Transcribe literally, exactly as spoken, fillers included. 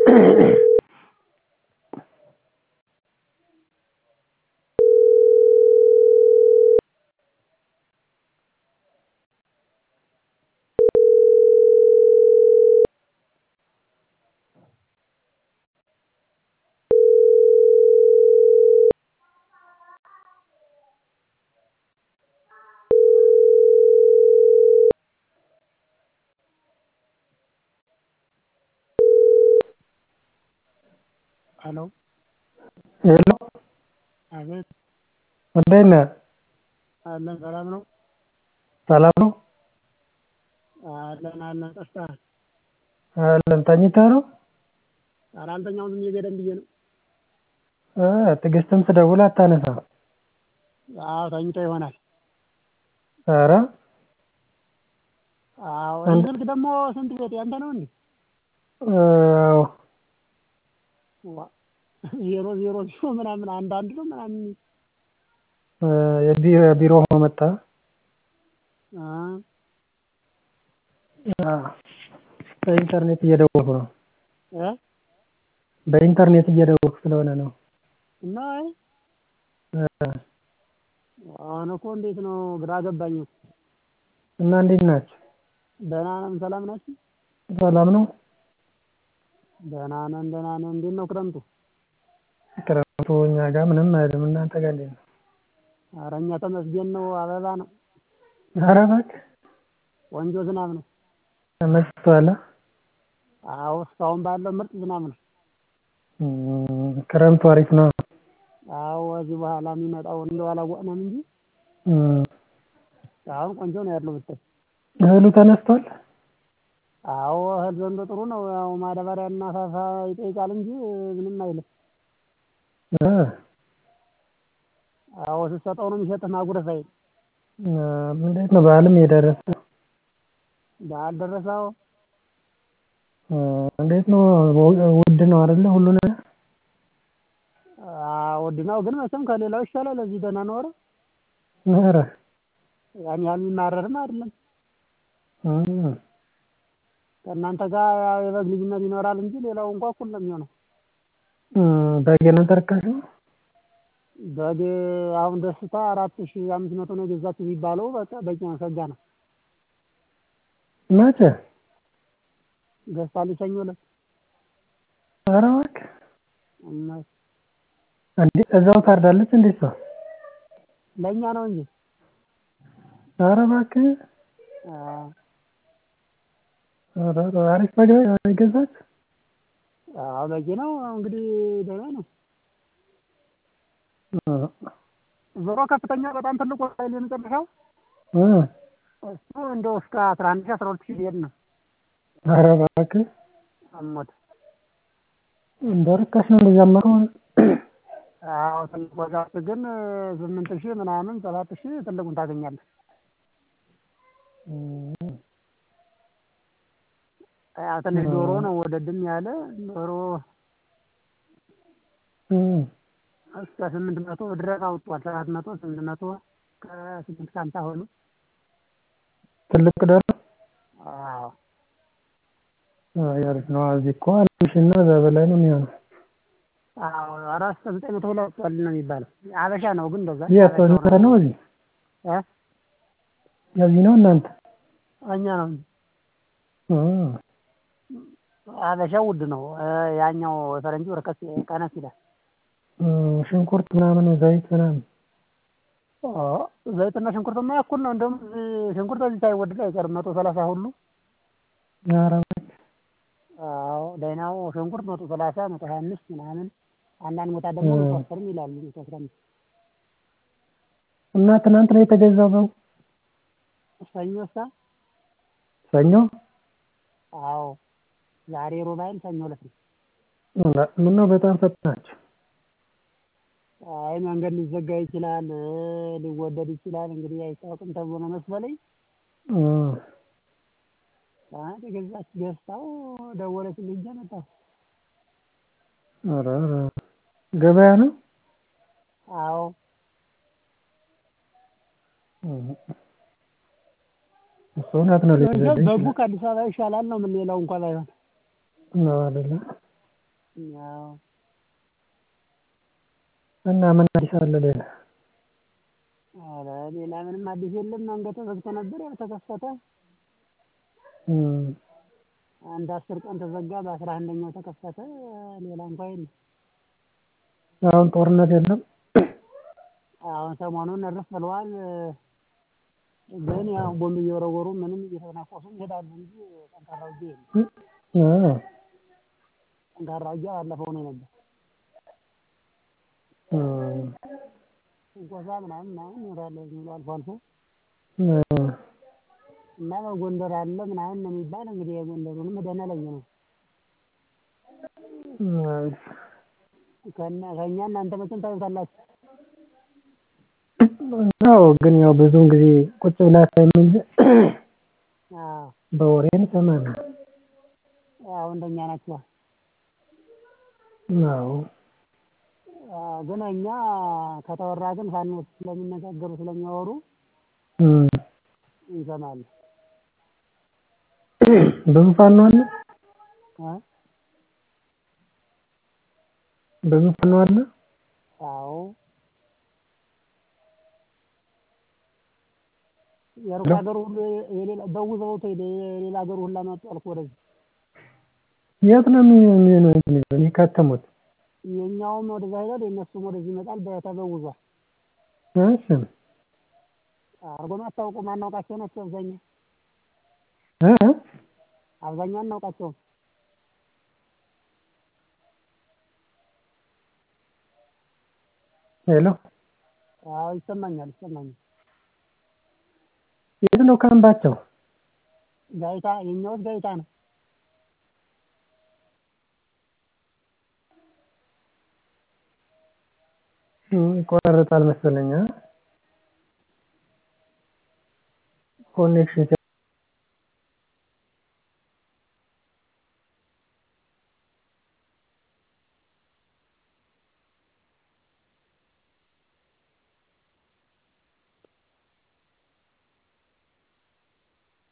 Hello. Hello. አቤት። እንዴት ነህ? አለን ሰላም ነው? ሰላም ነው? አለን አለን ጠፍተሃል። አለን ተኝተህ ነው? ኧረ አልተኛሁም ዝም ብዬ ገደም ብዬ ነው። እ ትዕግስትም ስደውል አታነሳም። አዎ ተኝቶ ይሆናል። ኧረ አዎ ይህ ስልክ ደግሞ ስንት ቤት ያንተ ነው እንዴ? አዎ ዋ ዜሮ ዜሮ ዜሮ ምናምን አንድ አንድ ነው ምናምን የቢሮ ሆኖ መጣ። አ በኢንተርኔት እየደወልኩ ነው። እ በኢንተርኔት እየደወልኩ ስለሆነ ነው። እና አይ እ አሁን እኮ እንዴት ነው ግራ ገባኝ እኮ። እና እንዴት ናችሁ? ደህና ነን ሰላም ናችሁ? ሰላም ነው? ደህና ነን ደህና ነን። እንዴት ነው ክረምቱ? ክረምቱ እኛ ጋር ምንም አይልም። እናንተ ጋር እንዴት ነው? ኧረ እኛ ተመስገን ነው አበባ ነው። ኧረ እባክህ ቆንጆ ዝናብ ነው። ተመስጦሃል? አዎ እስካሁን ባለው ምርጥ ዝናብ ነው። ክረምቱ አሪፍ ነው። አዎ ከዚህ በኋላ የሚመጣውን እንደው አላወቅንም እንጂ እም አሁን ቆንጆ ነው ያለው ብታይ። እህሉ ተነስቷል? አዎ እህል ዘንድሮ ጥሩ ነው። ያው ማዳበሪያና ሳፋ ይጠይቃል እንጂ ምንም አይልም። እ አዎ ስትሰጠው ነው የሚሰጥህ ማጉረስ አይልም። እንዴት ነው በዓልም እየደረሰ ነው። በዓል ደረሰ አዎ። እንዴት ነው ውድ ነው አይደለ ሁሉ ነገር? አዎ ውድ ነው ግን መቼም ከሌላው ይሻላል እዚህ ደህና ነው። ኧረ ኧረ ያን ያህል የሚማረርም አይደለም። እም ከእናንተ ጋር ያው የበግ ልዩነት ይኖራል እንጂ ሌላው እንኳን እኩል ነው የሚሆነው። እም በግ የእናንተ ርካሽ ነው? በግ አሁን ደስታ አራት ሺህ አምስት መቶ ነው የገዛችው ቢባለው በቃ በቂ ነው ሸጋ ነው። መቼ? ገዝታለች ሰኞ ዕለት። ኧረ እባክህ እውነት እንዴ እዛው ታርዳለች እንዴ እሷ? ለእኛ ነው እንጂ። ኧረ እባክህ አዎ ኧረ አሪፍ በግ ነው የገዛችው? አዎ በቂ ነው እንግዲህ ደህና ነው። ዞሮ ከፍተኛ በጣም ትልቁ ኃይል የመጨረሻው እ እሱ እንደው እስከ አስራ አንድ ሺህ አስራ ሁለት ሺህ ቢሄድ ነው። ኧረ እባክህ እሞት እንደው ርካሽ ነው እንደዚያማ ከሆነ። አዎ ትልቅ ዋጋ ግን ስምንት ሺህ ምናምን ሰባት ሺህ ትልቁን ታገኛለህ። እም ያው ትንሽ ዶሮ ነው ወደድም ያለ ዶሮ እም እስከ ስምንት መቶ ድረስ አውጥቷል። ሰባት መቶ ስምንት መቶ ከስምንት ከሀምሳ ሆኖ ትልቅ ዶሮ? አዎ አይ አሪፍ ነው። እዚህ እኮ አንድ ሺህ እና ከዛ በላይ ነው የሚሆነው። አዎ ኧረ እስከ ዘጠኝ መቶ ሁላ ወጥቷል ነው የሚባለው። ሀበሻ ነው ግን እንደዛ የት እናንተ ነው እዚህ? እ እዚህ ነው እናንተ? እኛ ነው እንጂ እም ሀበሻው ውድ ነው። ያኛው ፈረንጁ ረከስ ቀነስ ይላል። ሽንኩርት ምናምን ዘይት ምናምን? አዎ ዘይትና ሽንኩርትማ እኩል ነው። እንደውም ሽንኩርት እዚህ ሳይወደድ አይቀርም መቶ ሰላሳ ሁሉ። ኧረ እባክህ አዎ ደህናው ሽንኩርት መቶ ሰላሳ መቶ ሀያ አምስት ምናምን አንዳንድ ቦታ ደግሞ መቶ አስርም ይላሉ መቶ አስራ አምስት። እና ትናንት ነው የተገዛው በጉ? ሰኞሳ? ሰኞ? አዎ ዛሬ ሮብ አይደል ሰኞ ዕለት ነው። ምነው በጣም ፈጠናችሁ? አይ መንገድ ሊዘጋ ይችላል ሊወደድ ይችላል እንግዲህ አይታወቅም ተብሎ ነው መሰለኝ። እም ትናንት የገዛች ገዝታው ደወለችልኝ ይዤ መጣሁ። ኧረ ኧረ ገበያ ነው? አዎ እሱ እውነት ነው ሊወደድ በጉ ይችላል። ከአዲስ አበባ ይሻላል ነው ምን ሌላው እንኳን ባይሆን። ነው አይደለ? ያው እና ምን አዲስ አለ ሌላ? ኧረ ሌላ ምንም አዲስ የለም። መንገድ ተዘግቶ ነበር ያው ተከፈተ። እም አንድ አስር ቀን ተዘጋ በአስራ አንደኛው ተከፈተ። ሌላ እንኳን የለም። አሁን ጦርነት የለም? አሁን ሰሞኑን እርፍ ብለዋል። ግን ያው ቦምብ እየወረወሩ ምንም እየተናኮሱ ይሄዳሉ እንጂ ጠንካራ ውጊያ የለም። እ ጠንካራ ውጊያ ባለፈው ነው የነበር። እም ትንኮሳ ምናምን ምናምን ይኖራል ዝም ብሎ አልፎ አልፎ። እ እና በጎንደር አለ ምናምን ነው የሚባል። እንግዲህ የጎንደሩንም ሄደን አላየነውም። እም ከእኛ ከእኛ እናንተ መቼም ታዩታላችሁ። አዎ ግን ያው ብዙውን ጊዜ ቁጭ ብለህ አታይም እንጂ አዎ በወሬ እንሰማለን። ያው እንደኛ ናችኋ። አዎ አዎ ግን እኛ ከተወራ ግን ፋኖች ስለሚነጋገሩ ስለሚያወሩ እም እንሰማለን። ብዙ ፋኖ አለ? እ ብዙ ፋኖ አለ? አዎ የሩቅ ሀገር ሁሉ የሌላ በውዘውት ሄደ የሌላ ሀገር ሁላ መጡ አልኩ ወደዚህ። የት ነው የሚከተሙት? የኛውም ወደዛ ይሄዳል የእነሱም ወደዚህ ይመጣል በተበውዟል። እሺ አርጎም አታውቁም ማናውቃቸው ናቸው አብዛኛው። እ እ አብዛኛው አናውቃቸውም። ሄሎ አዎ ይሰማኛል ይሰማኛል። የት ነው ካምባቸው? ጋይታ የኛውስ ጋይታ ነው። እም ይቆራረጣል መሰለኝ እ ኮኔክሽን